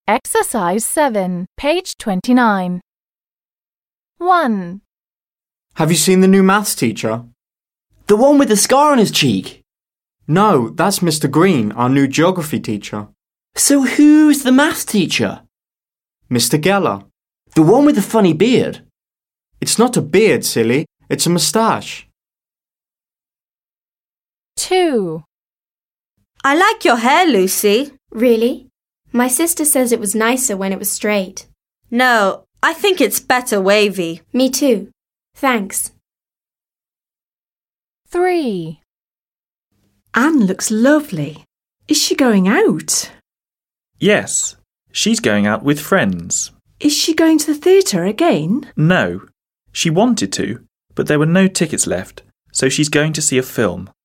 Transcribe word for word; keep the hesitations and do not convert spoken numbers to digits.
Exercise seven, page twenty-nine. one. Have you seen the new maths teacher? The one with the scar on his cheek? No, that's Mister Green, our new geography teacher. So who's the maths teacher? Mister Geller. The one with the funny beard? It's not a beard, silly. It's a moustache. two. I like your hair, Lucy. Really? My sister says it was nicer when it was straight. No, I think it's better wavy. Me too. Thanks. three. Anne looks lovely. Is she going out? Yes, she's going out with friends. Is she going to the theatre again? No, she wanted to, but there were no tickets left, so she's going to see a film.